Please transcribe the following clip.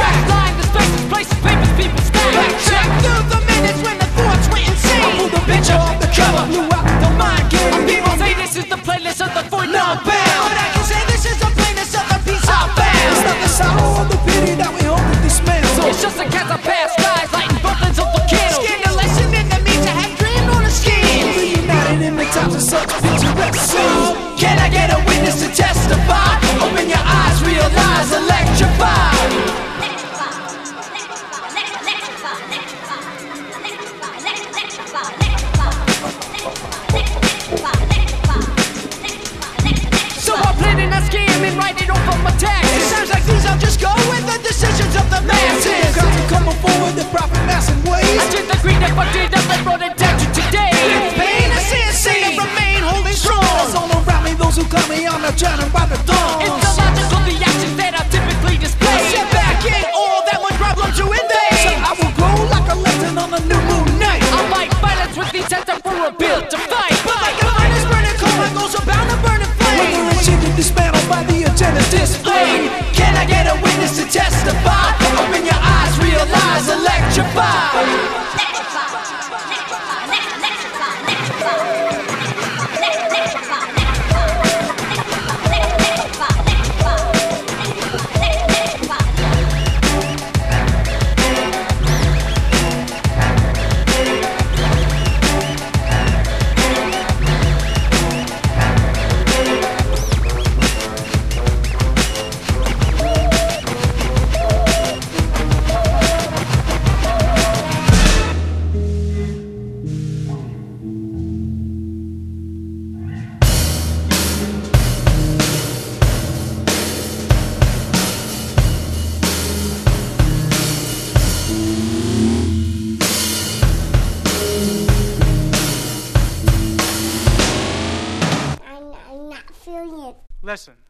Backline, the spaces, places, papers, people stack. Check through the minutes when the thoughts were insane. I pulled the picture off the cover, blew out the mind game. And people say this is the playlist of the void now bound. But I can say this is the plainest of the piece I found. It's not the sorrow or the pity that we hold with this man. So It's just a cast of past lives, lighting buttons of the candle. skin the lesson in the means to have dreamed on a scheme. Reunited in the times of such picturesque scenes. Can I get a witness to testify? Open your eyes, realize, electrify. So I'm planning a scam and write it off of my It taxes. sounds like these are just go with the decisions of the masses. Crowds are coming forward, the profit massive I ways. just agreed if I did up and brought it down to today. Pain to see it sing and remain holding strong. There's all around me, those who call me on the drowning by the thorns. It's the logical reactions that I typically display. Sit back in all that one problem to invade. So I will glow like a lantern on a new moon night. I fight violence with the intent for a bill to fight. But like a furnace burning coal, my goals are bound to burn in flame. Whether achieved and dismantled by the agenda displayed. Can I get a witness to testify? Open your eyes, realize, electrify. I'm not feeling it. Listen.